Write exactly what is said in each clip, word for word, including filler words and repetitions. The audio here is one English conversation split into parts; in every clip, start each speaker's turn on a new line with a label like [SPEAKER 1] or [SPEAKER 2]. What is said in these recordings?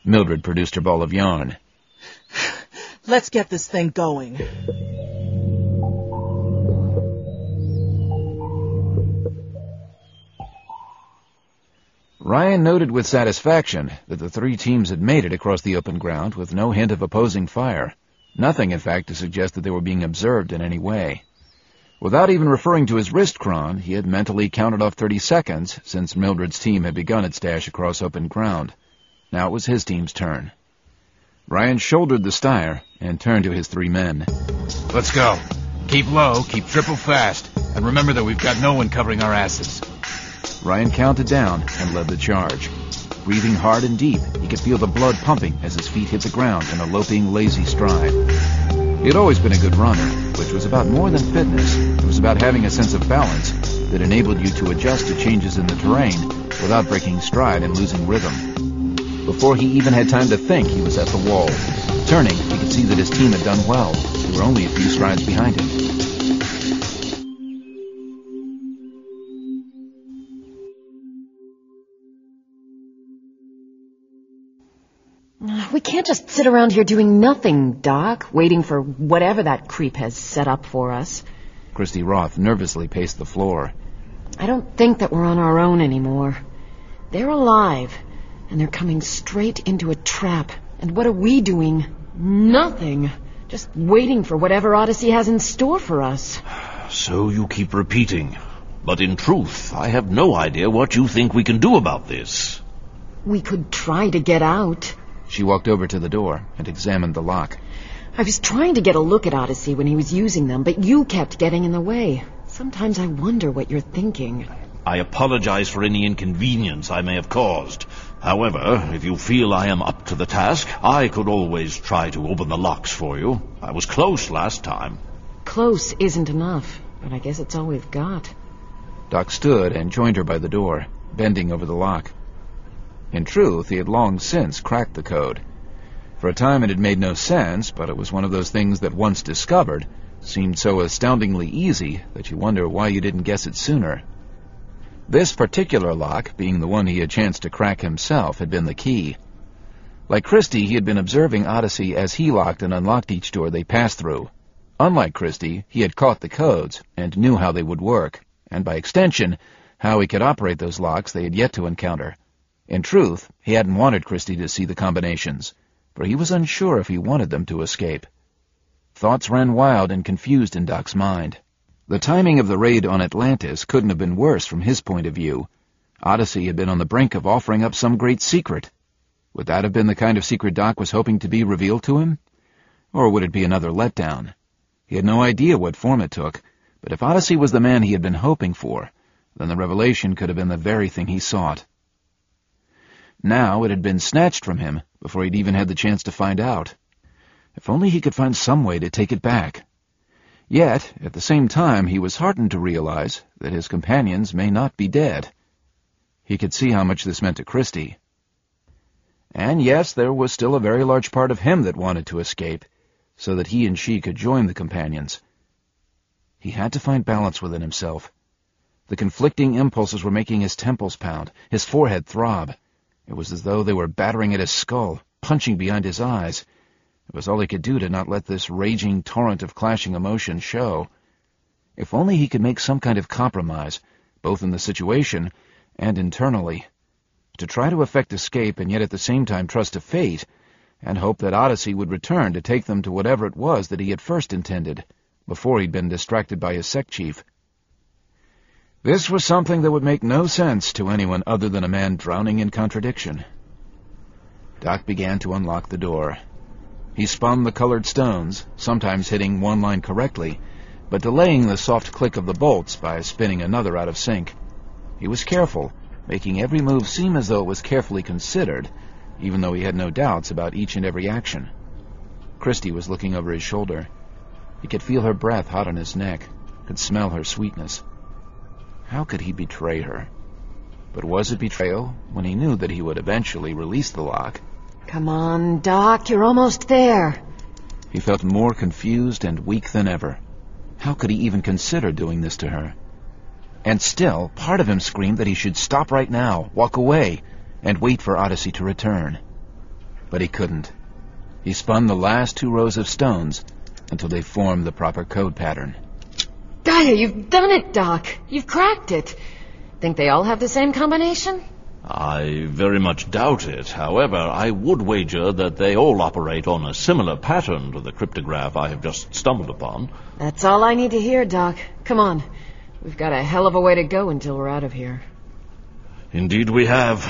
[SPEAKER 1] Mildred produced her ball of yarn.
[SPEAKER 2] Let's get this thing going.
[SPEAKER 1] Ryan noted with satisfaction that the three teams had made it across the open ground with no hint of opposing fire. Nothing, in fact, to suggest that they were being observed in any way. Without even referring to his wrist chron, he had mentally counted off thirty seconds since Mildred's team had begun its dash across open ground. Now it was his team's turn. Ryan shouldered the stire and turned to his three men.
[SPEAKER 3] Let's go. Keep low, keep triple fast, and remember that we've got no one covering our asses.
[SPEAKER 1] Ryan counted down and led the charge. Breathing hard and deep, he could feel the blood pumping as his feet hit the ground in a loping, lazy stride. He had always been a good runner, which was about more than fitness. It was about having a sense of balance that enabled you to adjust to changes in the terrain without breaking stride and losing rhythm. Before he even had time to think, he was at the wall. Turning, he could see that his team had done well. They were only a few strides behind him.
[SPEAKER 4] We can't just sit around here doing nothing, Doc, waiting for whatever that creep has set up for us.
[SPEAKER 1] Christy Roth nervously paced the floor.
[SPEAKER 4] I don't think that we're on our own anymore. They're alive, and they're coming straight into a trap. And what are we doing? Nothing. Just waiting for whatever Odyssey has in store for us.
[SPEAKER 5] So you keep repeating. But in truth, I have no idea what you think we can do about this.
[SPEAKER 4] We could try to get out.
[SPEAKER 1] She walked over to the door and examined the lock.
[SPEAKER 4] I was trying to get a look at Odyssey when he was using them, but you kept getting in the way. Sometimes I wonder what you're thinking.
[SPEAKER 5] I apologize for any inconvenience I may have caused. However, if you feel I am up to the task, I could always try to open the locks for you. I was close last time.
[SPEAKER 4] Close isn't enough, but I guess it's all we've got.
[SPEAKER 1] Doc stood and joined her by the door, bending over the lock. In truth, he had long since cracked the code. For a time it had made no sense, but it was one of those things that once discovered seemed so astoundingly easy that you wonder why you didn't guess it sooner. This particular lock, being the one he had chanced to crack himself, had been the key. Like Christy, he had been observing Odyssey as he locked and unlocked each door they passed through. Unlike Christy, he had caught the codes and knew how they would work, and by extension, how he could operate those locks they had yet to encounter. In truth, he hadn't wanted Christy to see the combinations, for he was unsure if he wanted them to escape. Thoughts ran wild and confused in Doc's mind. The timing of the raid on Atlantis couldn't have been worse from his point of view. Odyssey had been on the brink of offering up some great secret. Would that have been the kind of secret Doc was hoping to be revealed to him? Or would it be another letdown? He had no idea what form it took, but if Odyssey was the man he had been hoping for, then the revelation could have been the very thing he sought. Now it had been snatched from him before he'd even had the chance to find out. If only he could find some way to take it back. Yet, at the same time, he was heartened to realize that his companions may not be dead. He could see how much this meant to Christy. And yes, there was still a very large part of him that wanted to escape, so that he and she could join the companions. He had to find balance within himself. The conflicting impulses were making his temples pound, his forehead throb. It was as though they were battering at his skull, punching behind his eyes. It was all he could do to not let this raging torrent of clashing emotion show. If only he could make some kind of compromise, both in the situation and internally. To try to effect escape and yet at the same time trust to fate, and hope that Odyssey would return to take them to whatever it was that he had first intended, before he'd been distracted by his sect chief. This was something that would make no sense to anyone other than a man drowning in contradiction. Doc began to unlock the door. He spun the colored stones, sometimes hitting one line correctly, but delaying the soft click of the bolts by spinning another out of sync. He was careful, making every move seem as though it was carefully considered, even though he had no doubts about each and every action. Christy was looking over his shoulder. He could feel her breath hot on his neck, could smell her sweetness. How could he betray her? But was it betrayal when he knew that he would eventually release the lock?
[SPEAKER 4] Come on, Doc, you're almost there.
[SPEAKER 1] He felt more confused and weak than ever. How could he even consider doing this to her? And still, part of him screamed that he should stop right now, walk away, and wait for Odyssey to return. but he couldn't. He spun the last two rows of stones until they formed the proper code pattern.
[SPEAKER 4] Gaia, you've done it, Doc. You've cracked it. Think they all have the same combination?
[SPEAKER 5] I very much doubt it. However, I would wager that they all operate on a similar pattern to the cryptograph I have just stumbled upon.
[SPEAKER 4] That's all I need to hear, Doc. Come on. We've got a hell of a way to go until we're out of here.
[SPEAKER 5] Indeed we have.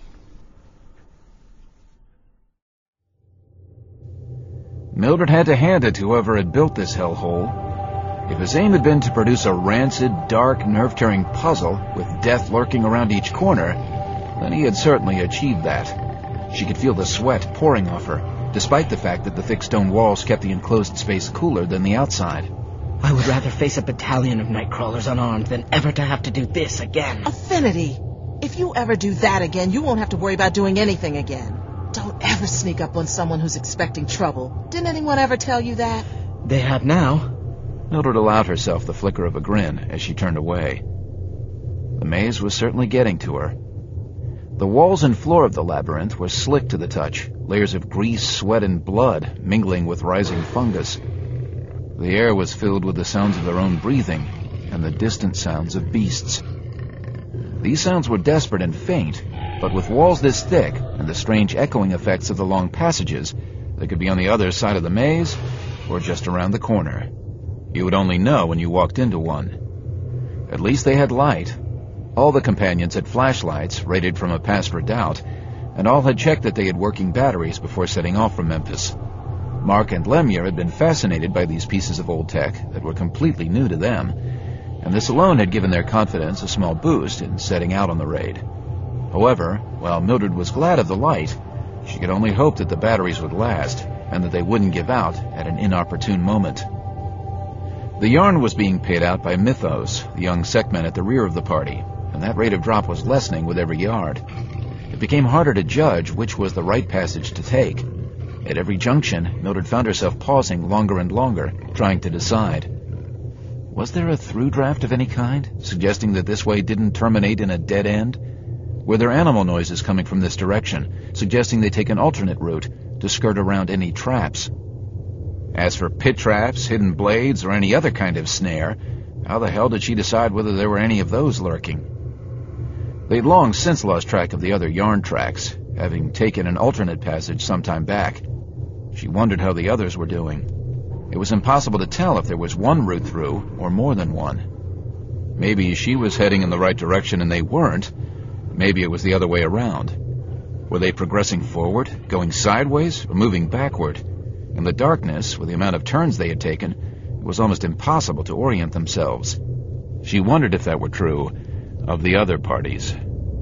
[SPEAKER 1] Mildred had to hand it to whoever had built this hellhole. If his aim had been to produce a rancid, dark, nerve-tearing puzzle with death lurking around each corner, then he had certainly achieved that. She could feel the sweat pouring off her, despite the fact that the thick stone walls kept the enclosed space cooler than the outside.
[SPEAKER 2] I would rather face a battalion of Nightcrawlers unarmed than ever to have to do this again. Affinity! If you ever do that again, you won't have to worry about doing anything again. Don't ever sneak up on someone who's expecting trouble. Didn't anyone ever tell you that? They have now.
[SPEAKER 1] Mildred allowed herself the flicker of a grin as she turned away. The maze was certainly getting to her. The walls and floor of the labyrinth were slick to the touch, layers of grease, sweat, and blood mingling with rising fungus. The air was filled with the sounds of their own breathing and the distant sounds of beasts. These sounds were desperate and faint, but with walls this thick and the strange echoing effects of the long passages, they could be on the other side of the maze or just around the corner. You would only know when you walked into one. At least they had light. All the companions had flashlights, rated from a pass for doubt, and all had checked that they had working batteries before setting off from Memphis. Mark and Lemire had been fascinated by these pieces of old tech that were completely new to them, and this alone had given their confidence a small boost in setting out on the raid. However, while Mildred was glad of the light, she could only hope that the batteries would last, and that they wouldn't give out at an inopportune moment. The yarn was being paid out by Mythos, the young Sekmen at the rear of the party, and that rate of drop was lessening with every yard. It became harder to judge which was the right passage to take. At every junction, Mildred found herself pausing longer and longer, trying to decide. Was there a through draft of any kind, suggesting that this way didn't terminate in a dead end? Were there animal noises coming from this direction, suggesting they take an alternate route to skirt around any traps? As for pit traps, hidden blades, or any other kind of snare, how the hell did she decide whether there were any of those lurking? They'd long since lost track of the other yarn tracks, having taken an alternate passage some time back. She wondered how the others were doing. It was impossible to tell if there was one route through, or more than one. Maybe she was heading in the right direction and they weren't. Maybe it was the other way around. Were they progressing forward, going sideways, or moving backward? In the darkness, with the amount of turns they had taken, it was almost impossible to orient themselves. She wondered if that were true of the other parties.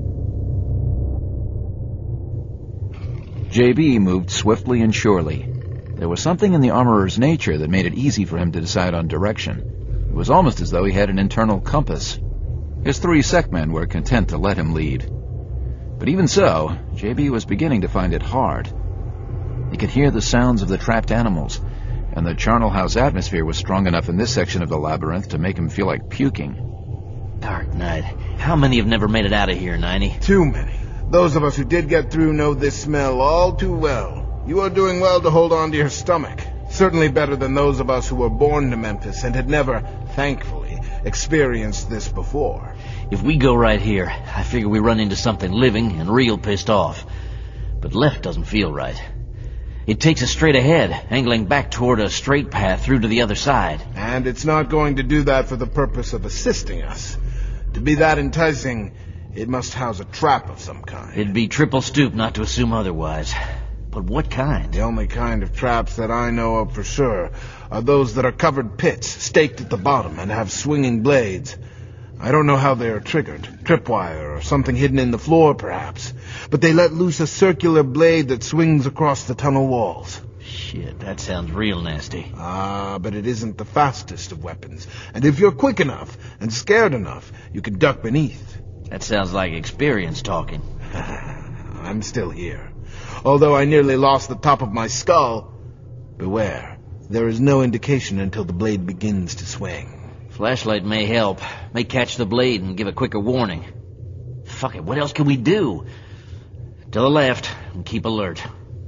[SPEAKER 1] J B moved swiftly and surely. There was something in the armorer's nature that made it easy for him to decide on direction. It was almost as though he had an internal compass. His three Sekmen were content to let him lead. But even so, J B was beginning to find it hard. He could hear the sounds of the trapped animals, and the charnel house atmosphere was strong enough in this section of the labyrinth to make him feel like puking.
[SPEAKER 6] Dark night. How many have never made it out of here, Ninety?
[SPEAKER 7] Too many. Those of us who did get through know this smell all too well. You are doing well to hold on to your stomach. Certainly better than those of us who were born to Memphis and had never, thankfully, experienced this before.
[SPEAKER 6] If we go right here, I figure we run into something living and real pissed off. But left doesn't feel right. It takes us straight ahead, angling back toward a straight path through to the other side.
[SPEAKER 7] And it's not going to do that for the purpose of assisting us. To be that enticing, it must house a trap of some kind.
[SPEAKER 6] It'd be triple stoop not to assume otherwise. But what kind?
[SPEAKER 7] The only kind of traps that I know of for sure are those that are covered pits, staked at the bottom, and have swinging blades. I don't know how they are triggered. Tripwire or something hidden in the floor, perhaps. But they let loose a circular blade that swings across the tunnel walls.
[SPEAKER 6] Shit, that sounds real nasty.
[SPEAKER 7] Ah, but it isn't the fastest of weapons. And if you're quick enough and scared enough, you can duck beneath.
[SPEAKER 6] That sounds like experience talking.
[SPEAKER 7] I'm still here. Although I nearly lost the top of my skull. Beware. There is no indication until the blade begins to swing.
[SPEAKER 6] Flashlight may help. May catch the blade and give a quicker warning. Fuck it, what else can we do? To the left, and keep alert.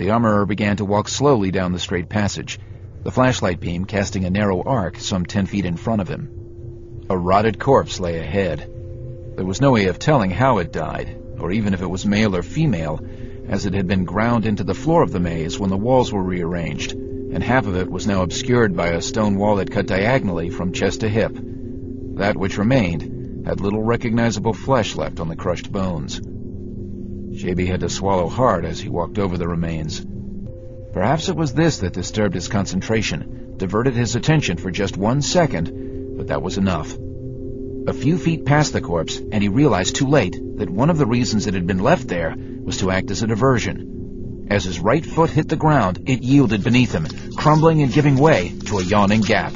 [SPEAKER 1] The armorer began to walk slowly down the straight passage, the flashlight beam casting a narrow arc some ten feet in front of him. A rotted corpse lay ahead. There was no way of telling how it died, or even if it was male or female, as it had been ground into the floor of the maze when the walls were rearranged, and half of it was now obscured by a stone wall that cut diagonally from chest to hip. That which remained had little recognizable flesh left on the crushed bones. J B had to swallow hard as he walked over the remains. Perhaps it was this that disturbed his concentration, diverted his attention for just one second, but that was enough. A few feet past the corpse, and he realized too late that one of the reasons it had been left there was to act as a diversion. As his right foot hit the ground, it yielded beneath him, crumbling and giving way to a yawning gap.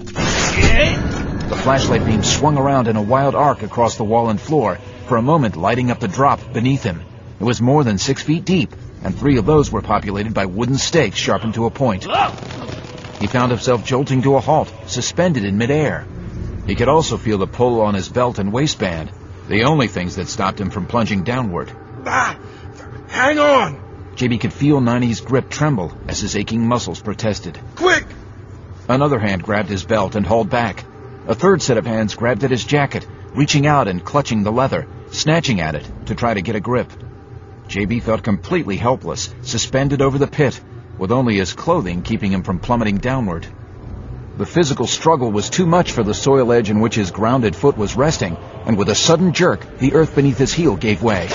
[SPEAKER 1] The flashlight beam swung around in a wild arc across the wall and floor, for a moment lighting up the drop beneath him. It was more than six feet deep, and three of those were populated by wooden stakes sharpened to a point. He found himself jolting to a halt, suspended in midair. He could also feel the pull on his belt and waistband, the only things that stopped him from plunging downward.
[SPEAKER 7] Ah! Hang on!
[SPEAKER 1] J B could feel Nine's grip tremble as his aching muscles protested.
[SPEAKER 7] Quick!
[SPEAKER 1] Another hand grabbed his belt and hauled back. A third set of hands grabbed at his jacket, reaching out and clutching the leather, snatching at it to try to get a grip. J B felt completely helpless, suspended over the pit, with only his clothing keeping him from plummeting downward. The physical struggle was too much for the soil edge in which his grounded foot was resting, and with a sudden jerk, the earth beneath his heel gave way.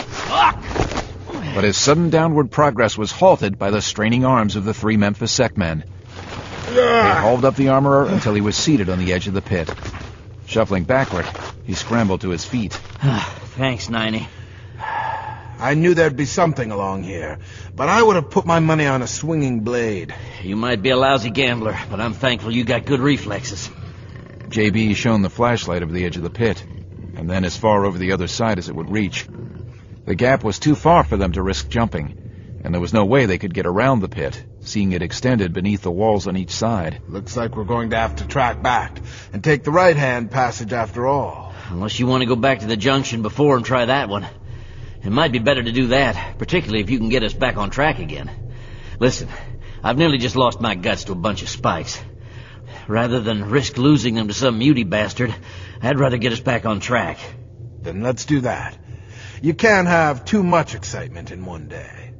[SPEAKER 1] But his sudden downward progress was halted by the straining arms of the three Memphis Sekmen. They hauled up the armorer until he was seated on the edge of the pit. Shuffling backward, he scrambled to his feet.
[SPEAKER 6] Thanks, Niney.
[SPEAKER 7] I knew there'd be something along here, but I would have put my money on a swinging blade.
[SPEAKER 6] You might be a lousy gambler, but I'm thankful you got good reflexes.
[SPEAKER 1] J B shone the flashlight over the edge of the pit, and then as far over the other side as it would reach. The gap was too far for them to risk jumping, and there was no way they could get around the pit, seeing it extended beneath the walls on each side.
[SPEAKER 7] Looks like we're going to have to track back and take the right-hand passage after all.
[SPEAKER 6] Unless you want to go back to the junction before and try that one. It might be better to do that, particularly if you can get us back on track again. Listen, I've nearly just lost my guts to a bunch of spikes. Rather than risk losing them to some muty bastard, I'd rather get us back on track.
[SPEAKER 7] Then let's do that. You can't have too much excitement in one day.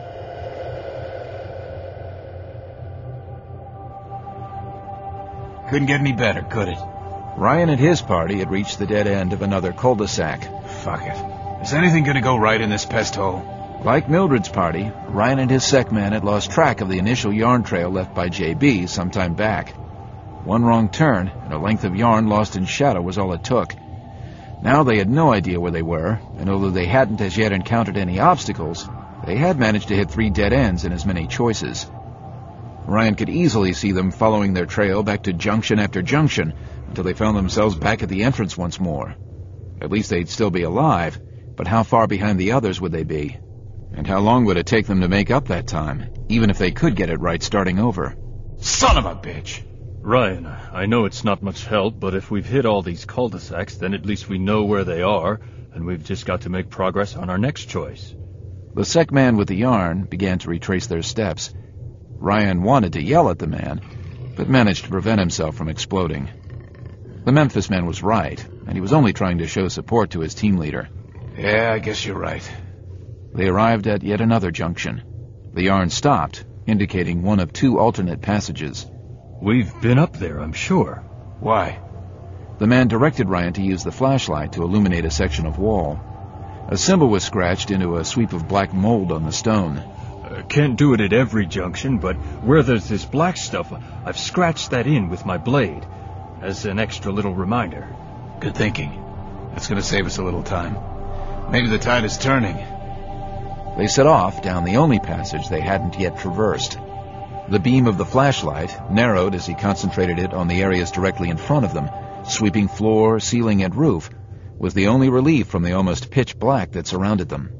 [SPEAKER 3] Couldn't get any better, could it?
[SPEAKER 1] Ryan and his party had reached the dead end of another cul-de-sac.
[SPEAKER 3] Fuck it. Is anything gonna go right in this pest hole?
[SPEAKER 1] Like Mildred's party, Ryan and his Sekmen had lost track of the initial yarn trail left by J B some time back. One wrong turn, and a length of yarn lost in shadow was all it took. Now they had no idea where they were, and although they hadn't as yet encountered any obstacles, they had managed to hit three dead ends in as many choices. Ryan could easily see them following their trail back to junction after junction until they found themselves back at the entrance once more. At least they'd still be alive, but how far behind the others would they be? And how long would it take them to make up that time, even if they could get it right starting over?
[SPEAKER 3] Son of a bitch!
[SPEAKER 8] Ryan, I know it's not much help, but if we've hit all these cul-de-sacs, then at least we know where they are, and we've just got to make progress on our next choice.
[SPEAKER 1] The Sekman with the yarn began to retrace their steps. Ryan wanted to yell at the man, but managed to prevent himself from exploding. The Memphis man was right, and he was only trying to show support to his team leader.
[SPEAKER 3] Yeah, I guess you're right.
[SPEAKER 1] They arrived at yet another junction. The yarn stopped, indicating one of two alternate passages.
[SPEAKER 8] We've been up there, I'm sure.
[SPEAKER 3] Why?
[SPEAKER 1] The man directed Ryan to use the flashlight to illuminate a section of wall. A symbol was scratched into a sweep of black mold on the stone.
[SPEAKER 8] Uh, can't do it at every junction, but where there's this black stuff, I've scratched that in with my blade, as an extra little reminder.
[SPEAKER 3] Good thinking. That's gonna save us a little time. Maybe the tide is turning.
[SPEAKER 1] They set off down the only passage they hadn't yet traversed. The beam of the flashlight, narrowed as he concentrated it on the areas directly in front of them, sweeping floor, ceiling, and roof, was the only relief from the almost pitch black that surrounded them.